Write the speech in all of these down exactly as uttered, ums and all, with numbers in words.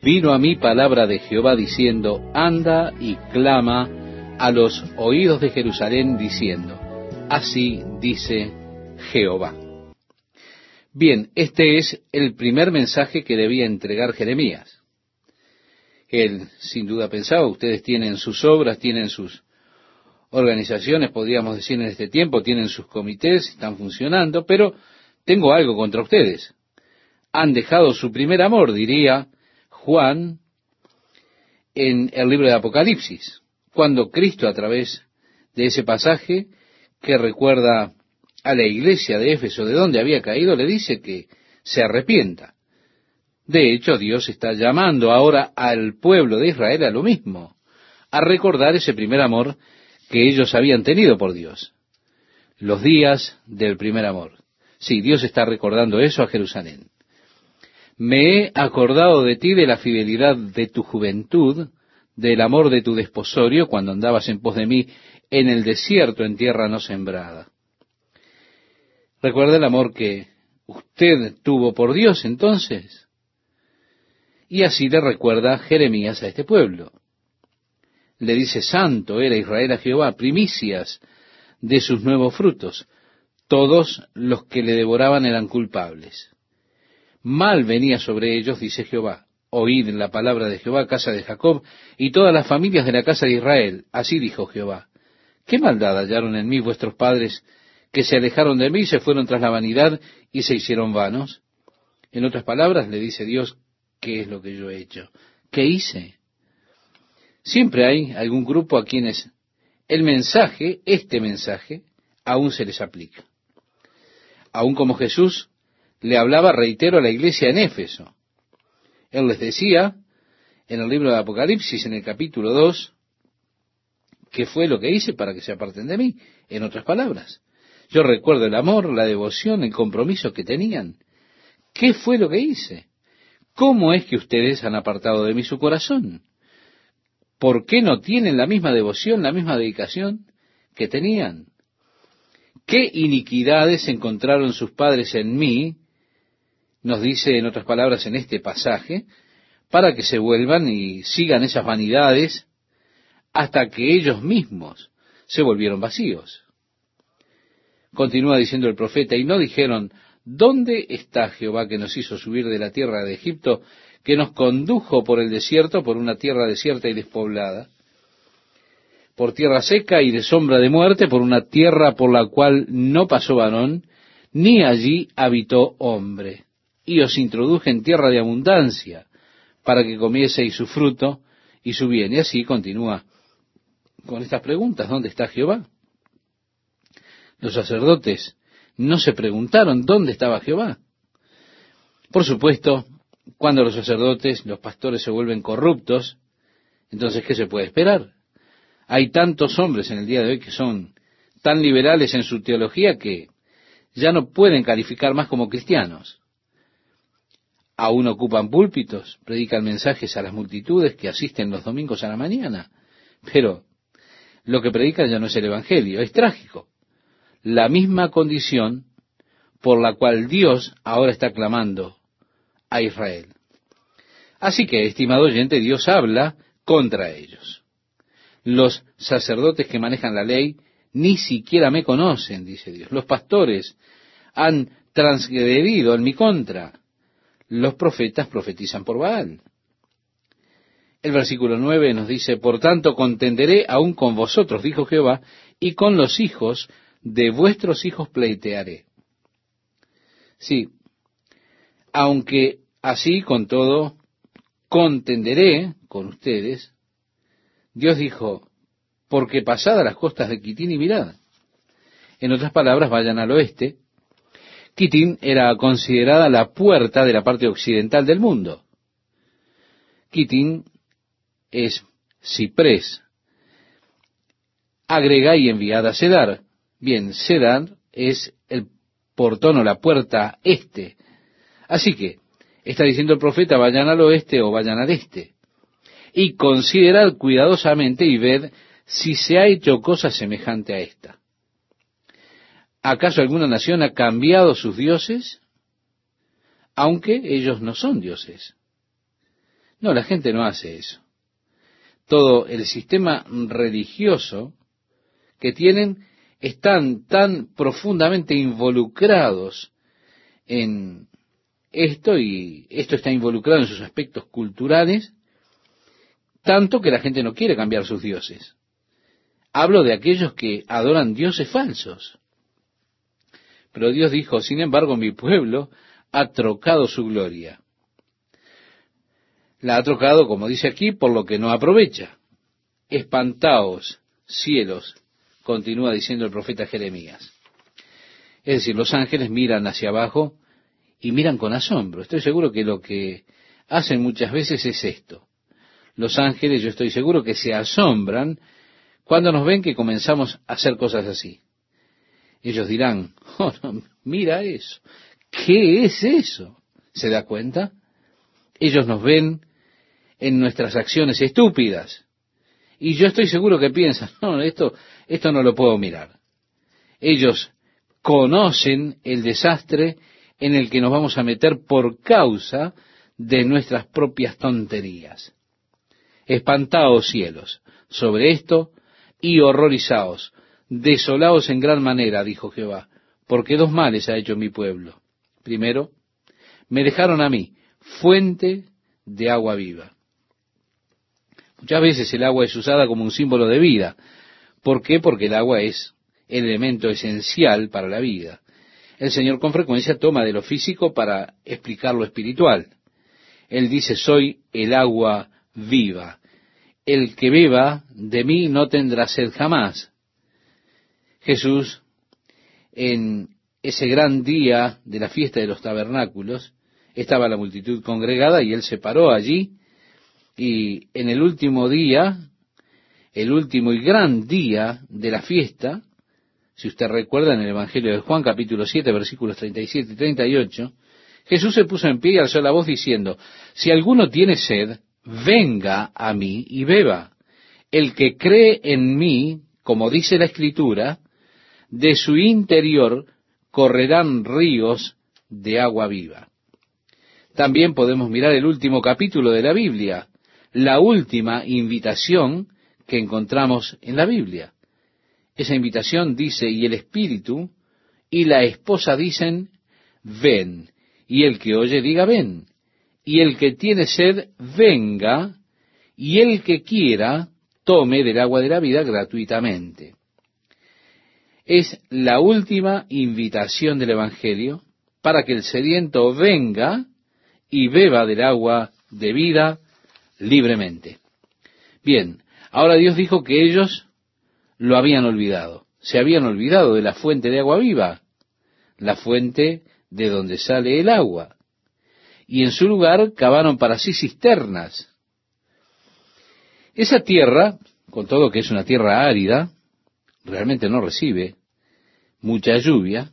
vino a mí palabra de Jehová diciendo, anda y clama a los oídos de Jerusalén diciendo, así dice Jehová. Bien, este es el primer mensaje que debía entregar Jeremías. Él sin duda pensaba, ustedes tienen sus obras, tienen sus organizaciones, podríamos decir en este tiempo, tienen sus comités, están funcionando, pero tengo algo contra ustedes. Han dejado su primer amor, diría Juan en el libro de Apocalipsis, cuando Cristo a través de ese pasaje que recuerda a la iglesia de Éfeso de donde había caído, le dice que se arrepienta. De hecho, Dios está llamando ahora al pueblo de Israel a lo mismo, a recordar ese primer amor que ellos habían tenido por Dios. Los días del primer amor. Sí, Dios está recordando eso a Jerusalén. Me he acordado de ti, de la fidelidad de tu juventud, del amor de tu desposorio, cuando andabas en pos de mí en el desierto, en tierra no sembrada. ¿Recuerda el amor que usted tuvo por Dios entonces? Y así le recuerda Jeremías a este pueblo. Le dice, santo era Israel a Jehová, primicias de sus nuevos frutos. Todos los que le devoraban eran culpables. Mal venía sobre ellos, dice Jehová. Oíd la palabra de Jehová, casa de Jacob, y todas las familias de la casa de Israel. Así dijo Jehová. ¿Qué maldad hallaron en mí vuestros padres, que se alejaron de mí y se fueron tras la vanidad y se hicieron vanos? En otras palabras, le dice Dios, ¿qué es lo que yo he hecho? ¿Qué hice? Siempre hay algún grupo a quienes el mensaje, este mensaje, aún se les aplica. Aún como Jesús le hablaba, reitero, a la iglesia en Éfeso. Él les decía, en el libro de Apocalipsis, en el capítulo dos, ¿qué fue lo que hice para que se aparten de mí? En otras palabras, yo recuerdo el amor, la devoción, el compromiso que tenían. ¿Qué fue lo que hice? ¿Cómo es que ustedes han apartado de mí su corazón? ¿Por qué no tienen la misma devoción, la misma dedicación que tenían? ¿Qué iniquidades encontraron sus padres en mí? Nos dice, en otras palabras, en este pasaje, para que se vuelvan y sigan esas vanidades hasta que ellos mismos se volvieron vacíos. Continúa diciendo el profeta, y no dijeron, ¿dónde está Jehová que nos hizo subir de la tierra de Egipto, que nos condujo por el desierto, por una tierra desierta y despoblada, por tierra seca y de sombra de muerte, por una tierra por la cual no pasó varón, ni allí habitó hombre? Y os introduje en tierra de abundancia, para que comieseis su fruto y su bien. Y así continúa con estas preguntas, ¿dónde está Jehová? Los sacerdotes no se preguntaron dónde estaba Jehová. Por supuesto, cuando los sacerdotes, los pastores se vuelven corruptos, entonces, ¿qué se puede esperar? Hay tantos hombres en el día de hoy que son tan liberales en su teología que ya no pueden calificar más como cristianos. Aún ocupan púlpitos, predican mensajes a las multitudes que asisten los domingos a la mañana, pero lo que predican ya no es el Evangelio. Es trágico. La misma condición por la cual Dios ahora está clamando a Israel. Así que, estimado oyente, Dios habla contra ellos. Los sacerdotes que manejan la ley ni siquiera me conocen, dice Dios. Los pastores han transgredido en mi contra. Los profetas profetizan por Baal. El versículo nueve nos dice, por tanto contenderé aún con vosotros, dijo Jehová, y con los hijos de vuestros hijos pleitearé. Sí, aunque así con todo contenderé con ustedes, Dios dijo, porque pasadas las costas de Quitín y mirad. En otras palabras, vayan al oeste. Quitín era considerada la puerta de la parte occidental del mundo. Quitín es ciprés. Agrega y enviada a Cedar. Bien, Cedar es el portón o la puerta este. Así que, está diciendo el profeta, vayan al oeste o vayan al este. Y considerad cuidadosamente y ved si se ha hecho cosa semejante a esta. ¿Acaso alguna nación ha cambiado sus dioses? Aunque ellos no son dioses. No, la gente no hace eso. Todo el sistema religioso que tienen están tan profundamente involucrados en esto, y esto está involucrado en sus aspectos culturales, tanto que la gente no quiere cambiar sus dioses. Hablo de aquellos que adoran dioses falsos. Pero Dios dijo, sin embargo, mi pueblo ha trocado su gloria. La ha trocado, como dice aquí, por lo que no aprovecha. Espantaos, cielos, continúa diciendo el profeta Jeremías. Es decir, los ángeles miran hacia abajo y miran con asombro. Estoy seguro que lo que hacen muchas veces es esto. Los ángeles, yo estoy seguro que se asombran cuando nos ven que comenzamos a hacer cosas así. Ellos dirán, oh, no, mira eso, ¿qué es eso? ¿Se da cuenta? Ellos nos ven en nuestras acciones estúpidas. Y yo estoy seguro que piensan, no, esto, esto no lo puedo mirar. Ellos conocen el desastre en el que nos vamos a meter por causa de nuestras propias tonterías. Espantaos, cielos, sobre esto y horrorizaos, desolaos en gran manera, dijo Jehová, porque dos males ha hecho mi pueblo. Primero, me dejaron a mí, fuente de agua viva. Muchas veces el agua es usada como un símbolo de vida. ¿Por qué? Porque el agua es el elemento esencial para la vida. El Señor con frecuencia toma de lo físico para explicar lo espiritual. Él dice, soy el agua viva. El que beba de mí no tendrá sed jamás. Jesús, en ese gran día de la fiesta de los tabernáculos, estaba la multitud congregada y él se paró allí, y en el último día, el último y gran día de la fiesta, si usted recuerda en el Evangelio de Juan capítulo siete versículos treinta y siete y treinta y ocho, Jesús se puso en pie y alzó la voz diciendo, si alguno tiene sed, venga a mí y beba. El que cree en mí, como dice la Escritura, de su interior correrán ríos de agua viva. También podemos mirar el último capítulo de la Biblia, la última invitación que encontramos en la Biblia. Esa invitación dice, y el Espíritu y la esposa dicen, ven, y el que oye diga, ven, y el que tiene sed, venga, y el que quiera, tome del agua de la vida gratuitamente. Es la última invitación del Evangelio para que el sediento venga y beba del agua de vida libremente. Bien, ahora Dios dijo que ellos lo habían olvidado. Se habían olvidado de la fuente de agua viva, la fuente de donde sale el agua. Y en su lugar cavaron para sí cisternas. Esa tierra, con todo que es una tierra árida, realmente no recibe mucha lluvia.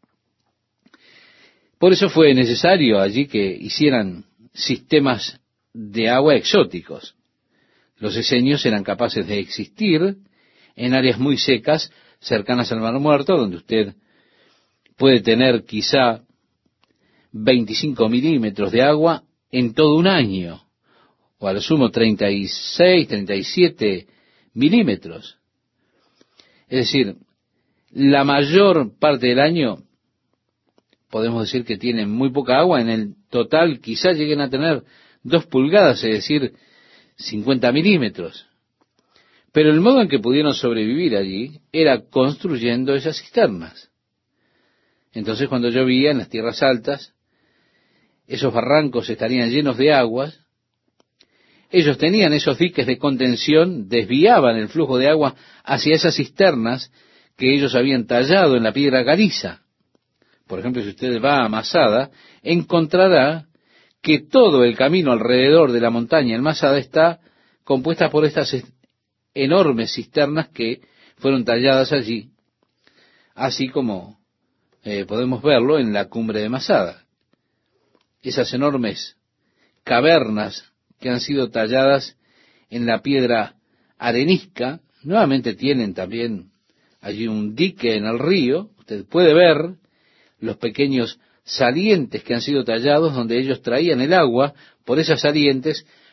Por eso fue necesario allí que hicieran sistemas de agua exóticos. Los esenios eran capaces de existir en áreas muy secas, cercanas al Mar Muerto, donde usted puede tener quizá veinticinco milímetros de agua en todo un año, o a lo sumo treinta y seis, treinta y siete milímetros. Es decir, la mayor parte del año podemos decir que tienen muy poca agua, en el total quizá lleguen a tener dos pulgadas, es decir, cincuenta milímetros. Pero el modo en que pudieron sobrevivir allí era construyendo esas cisternas. Entonces cuando llovía en las tierras altas, esos barrancos estarían llenos de aguas, ellos tenían esos diques de contención, desviaban el flujo de agua hacia esas cisternas que ellos habían tallado en la piedra caliza. Por ejemplo, si usted va a Masada, encontrará que todo el camino alrededor de la montaña en Masada está compuesta por estas enormes cisternas que fueron talladas allí, así como eh, podemos verlo en la cumbre de Masada. Esas enormes cavernas que han sido talladas en la piedra arenisca, nuevamente tienen también allí un dique en el río. Usted puede ver los pequeños salientes que han sido tallados, donde ellos traían el agua por esas salientes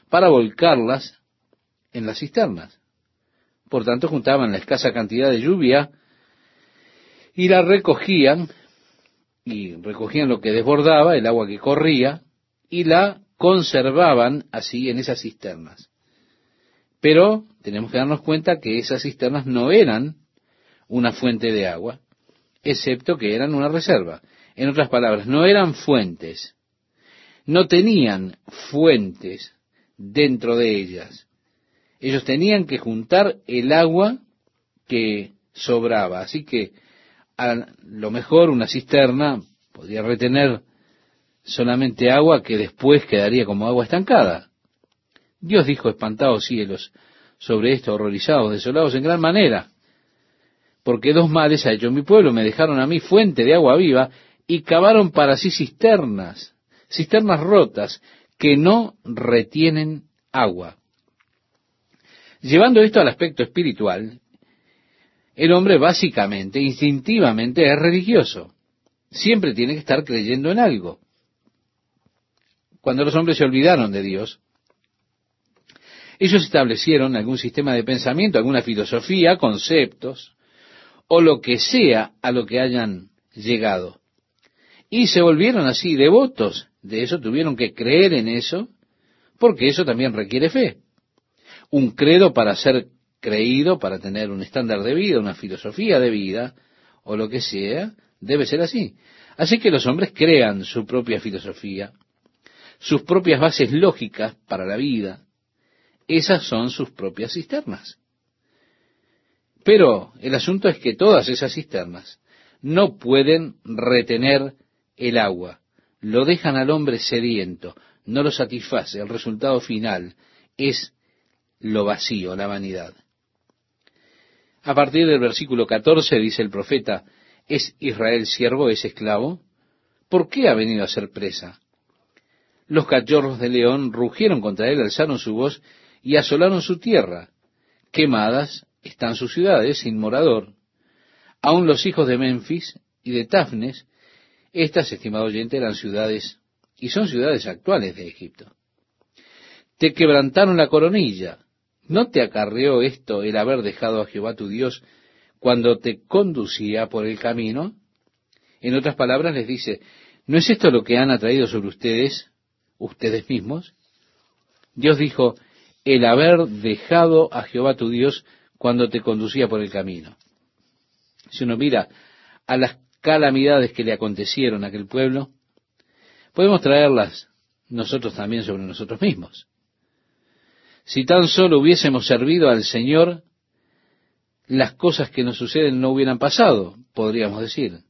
para volcarlas en las cisternas. Por tanto, juntaban la escasa cantidad de lluvia y la recogían, y recogían lo que desbordaba, el agua que corría, y la conservaban así en esas cisternas. Pero tenemos que darnos cuenta que esas cisternas no eran una fuente de agua, excepto que eran una reserva. En otras palabras, no eran fuentes, no tenían fuentes dentro de ellas. Ellos tenían que juntar el agua que sobraba. Así que a lo mejor una cisterna podría retener solamente agua que después quedaría como agua estancada. Dios dijo: espantados cielos sobre esto, horrorizados, desolados en gran manera, porque dos males ha hecho mi pueblo: me dejaron a mí fuente de agua viva y cavaron para sí cisternas, cisternas rotas que no retienen agua. Llevando esto al aspecto espiritual, el hombre básicamente, instintivamente es religioso. Siempre tiene que estar creyendo en algo. Cuando los hombres se olvidaron de Dios, ellos establecieron algún sistema de pensamiento, alguna filosofía, conceptos, o lo que sea a lo que hayan llegado. Y se volvieron así devotos de eso, tuvieron que creer en eso, porque eso también requiere fe. Un credo para ser creído, para tener un estándar de vida, una filosofía de vida, o lo que sea, debe ser así. Así que los hombres crean su propia filosofía, sus propias bases lógicas para la vida. Esas son sus propias cisternas. Pero el asunto es que todas esas cisternas no pueden retener el agua. Lo dejan al hombre sediento, no lo satisface. El resultado final es lo vacío, la vanidad. A partir del versículo catorce dice el profeta: ¿es Israel siervo, es esclavo? ¿Por qué ha venido a ser presa? Los cachorros de león rugieron contra él, alzaron su voz y asolaron su tierra. Quemadas están sus ciudades, sin morador. Aun los hijos de Memphis y de Tafnes, estas, estimado oyente, eran ciudades, y son ciudades actuales de Egipto. Te quebrantaron la coronilla. ¿No te acarreó esto el haber dejado a Jehová tu Dios cuando te conducía por el camino? En otras palabras les dice: ¿no es esto lo que han atraído sobre ustedes, ustedes mismos? Dios dijo: el haber dejado a Jehová tu Dios cuando te conducía por el camino. Si uno mira a las calamidades que le acontecieron a aquel pueblo, podemos traerlas nosotros también sobre nosotros mismos. Si tan solo hubiésemos servido al Señor, las cosas que nos suceden no hubieran pasado, podríamos decir.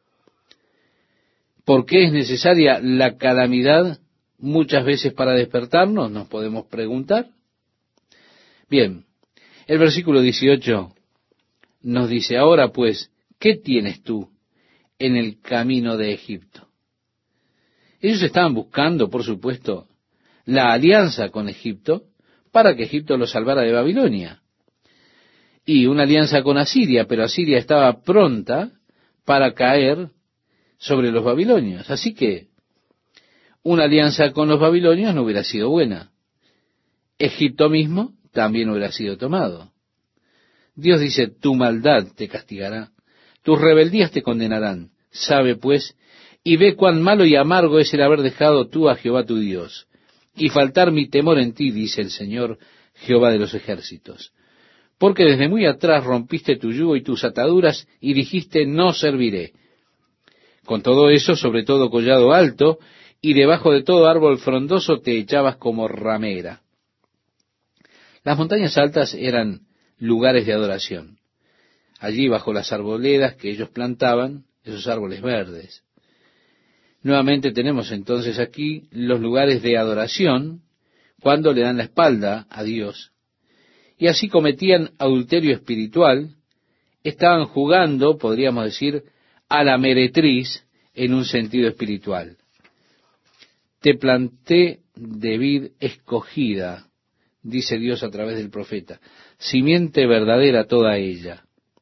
¿Por qué es necesaria la calamidad muchas veces para despertarnos? Nos podemos preguntar. Bien, el versículo dieciocho nos dice: ahora pues, ¿qué tienes tú en el camino de Egipto? Ellos estaban buscando, por supuesto, la alianza con Egipto para que Egipto los salvara de Babilonia. Y una alianza con Asiria, pero Asiria estaba pronta para caer sobre los babilonios. Así que una alianza con los babilonios no hubiera sido buena. Egipto mismo también hubiera sido tomado. Dios dice: tu maldad te castigará, tus rebeldías te condenarán. Sabe pues, y ve cuán malo y amargo es el haber dejado tú a Jehová tu Dios, y faltar mi temor en ti, dice el Señor, Jehová de los ejércitos. Porque desde muy atrás rompiste tu yugo y tus ataduras, y dijiste: no serviré. Con todo eso, sobre todo collado alto, y debajo de todo árbol frondoso te echabas como ramera. Las montañas altas eran lugares de adoración. Allí, bajo las arboledas que ellos plantaban, esos árboles verdes. Nuevamente tenemos entonces aquí los lugares de adoración, cuando le dan la espalda a Dios. Y así cometían adulterio espiritual, estaban jugando, podríamos decir, a la meretriz en un sentido espiritual. Te planté de vid escogida, dice Dios a través del profeta, simiente verdadera toda ella.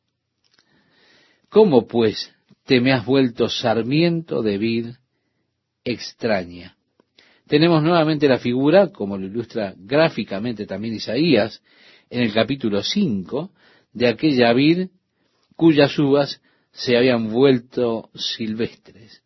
¿Cómo pues te me has vuelto sarmiento de vid extraña? Tenemos nuevamente la figura, como lo ilustra gráficamente también Isaías, en el capítulo cinco, de aquella vid cuyas uvas se habían vuelto silvestres.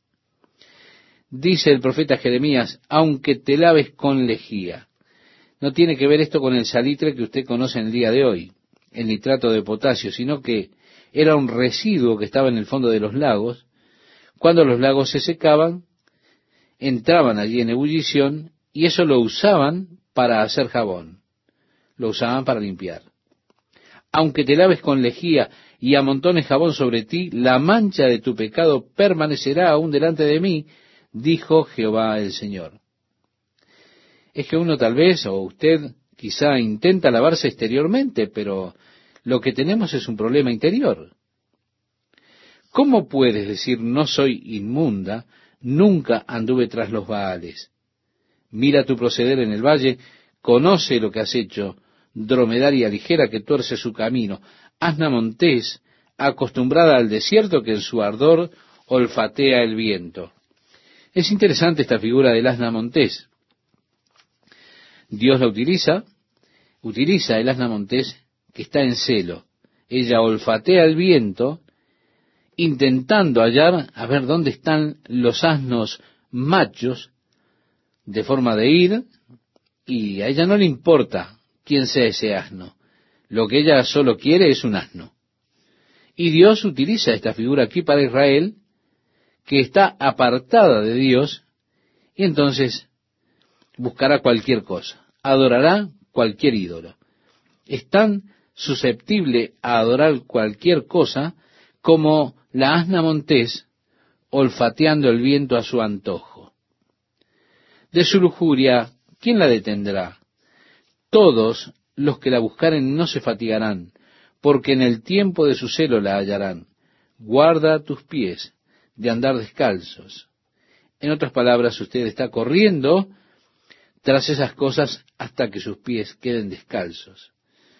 Dice el profeta Jeremías, aunque te laves con lejía. No tiene que ver esto con el salitre que usted conoce en el día de hoy, el nitrato de potasio, sino que era un residuo que estaba en el fondo de los lagos. Cuando los lagos se secaban, entraban allí en ebullición y eso lo usaban para hacer jabón, lo usaban para limpiar. Aunque te laves con lejía y amontones jabón sobre ti, la mancha de tu pecado permanecerá aún delante de mí, dijo Jehová el Señor. Es que uno tal vez, o usted quizá intenta lavarse exteriormente, pero lo que tenemos es un problema interior. ¿Cómo puedes decir no soy inmunda, nunca anduve tras los Baales? Mira tu proceder en el valle, conoce lo que has hecho, dromedaria ligera que tuerce su camino, asna montés, acostumbrada al desierto que en su ardor olfatea el viento. Es interesante esta figura del asna montés. Dios la utiliza, utiliza el asna montés que está en celo. Ella olfatea el viento, intentando hallar a ver dónde están los asnos machos, de forma de ir, y a ella no le importa quién sea ese asno. Lo que ella solo quiere es un asno. Y Dios utiliza esta figura aquí para Israel, que está apartada de Dios, y entonces buscará cualquier cosa, adorará cualquier ídolo. Es tan susceptible a adorar cualquier cosa como la asna montés olfateando el viento a su antojo. De su lujuria, ¿quién la detendrá? Todos los que la buscaren no se fatigarán, porque en el tiempo de su celo la hallarán. Guarda tus pies de andar descalzos. En otras palabras, usted está corriendo tras esas cosas hasta que sus pies queden descalzos.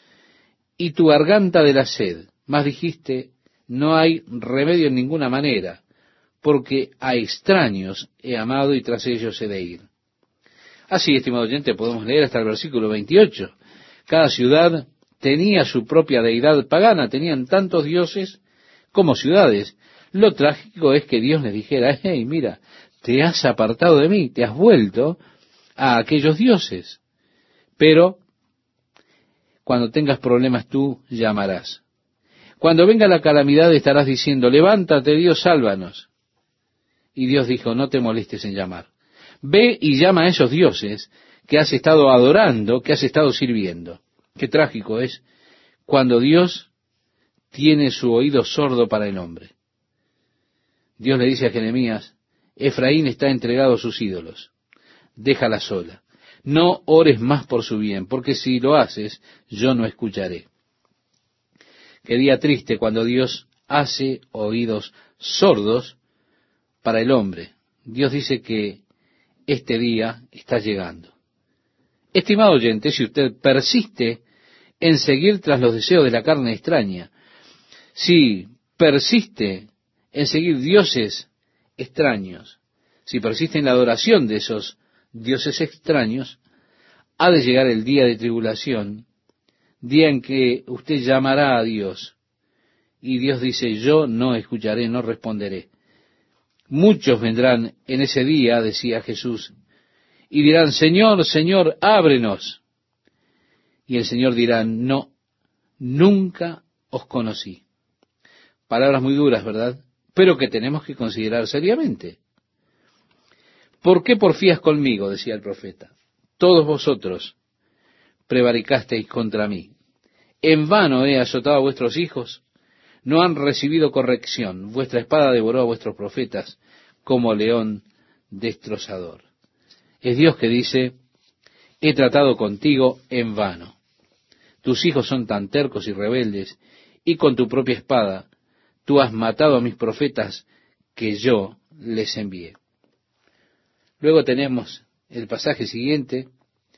Y tu garganta de la sed, más dijiste, no hay remedio en ninguna manera, porque a extraños he amado y tras ellos he de ir. Así, estimado oyente, podemos leer hasta el versículo veintiocho. Cada ciudad tenía su propia deidad pagana, tenían tantos dioses como ciudades. Lo trágico es que Dios les dijera, hey, mira, te has apartado de mí, te has vuelto a aquellos dioses. Pero cuando tengas problemas tú llamarás. Cuando venga la calamidad estarás diciendo, levántate Dios, sálvanos. Y Dios dijo, no te molestes en llamar. Ve y llama a esos dioses que has estado adorando, que has estado sirviendo. Qué trágico es cuando Dios tiene su oído sordo para el hombre. Dios le dice a Jeremías, Efraín está entregado a sus ídolos, déjala sola. No ores más por su bien, porque si lo haces, yo no escucharé. Qué día triste cuando Dios hace oídos sordos para el hombre. Dios dice que este día está llegando. Estimado oyente, si usted persiste en seguir tras los deseos de la carne extraña, si persiste en seguir dioses extraños, si persiste en la adoración de esos dioses extraños, ha de llegar el día de tribulación, día en que usted llamará a Dios, y Dios dice, yo no escucharé, no responderé. Muchos vendrán en ese día, decía Jesús, y dirán, Señor, Señor, ábrenos. Y el Señor dirá, no, nunca os conocí. Palabras muy duras, ¿verdad? Pero que tenemos que considerar seriamente. ¿Por qué porfías conmigo? Decía el profeta. Todos vosotros prevaricasteis contra mí. En vano he azotado a vuestros hijos, no han recibido corrección. Vuestra espada devoró a vuestros profetas como león destrozador. Es Dios que dice, he tratado contigo en vano. Tus hijos son tan tercos y rebeldes, y con tu propia espada tú has matado a mis profetas que yo les envié. Luego tenemos el pasaje siguiente,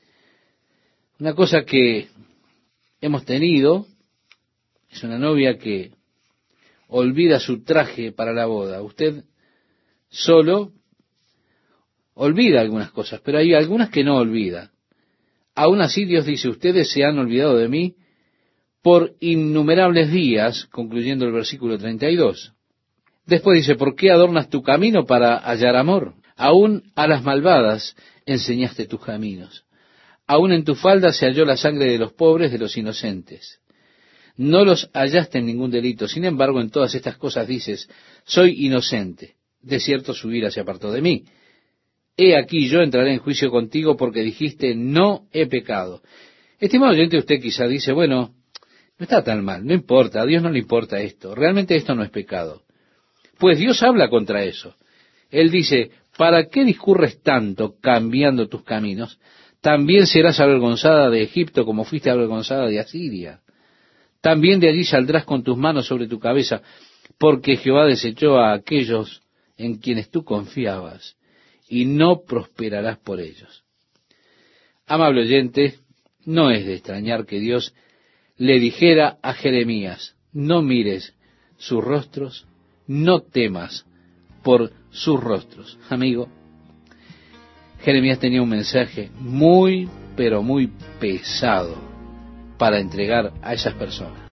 una cosa que hemos tenido, es una novia que olvida su traje para la boda. Usted solo olvida algunas cosas, pero hay algunas que no olvida. Aún así Dios dice, ustedes se han olvidado de mí por innumerables días, concluyendo el versículo treinta y dos. Después dice, ¿por qué adornas tu camino para hallar amor? Aún a las malvadas enseñaste tus caminos. Aún en tu falda se halló la sangre de los pobres, de los inocentes. No los hallaste en ningún delito. Sin embargo, en todas estas cosas dices, soy inocente. De cierto su ira se apartó de mí. He aquí yo entraré en juicio contigo porque dijiste, no he pecado. Estimado oyente, usted quizá dice, bueno, no está tan mal, no importa, a Dios no le importa esto. Realmente esto no es pecado. Pues Dios habla contra eso. Él dice, ¿para qué discurres tanto cambiando tus caminos? También serás avergonzada de Egipto como fuiste avergonzada de Asiria. También de allí saldrás con tus manos sobre tu cabeza, porque Jehová desechó a aquellos en quienes tú confiabas, y no prosperarás por ellos. Amable oyente, no es de extrañar que Dios le dijera a Jeremías, no mires sus rostros, no temas por sus rostros. Amigo, Jeremías tenía un mensaje muy, pero muy pesado para entregar a esas personas.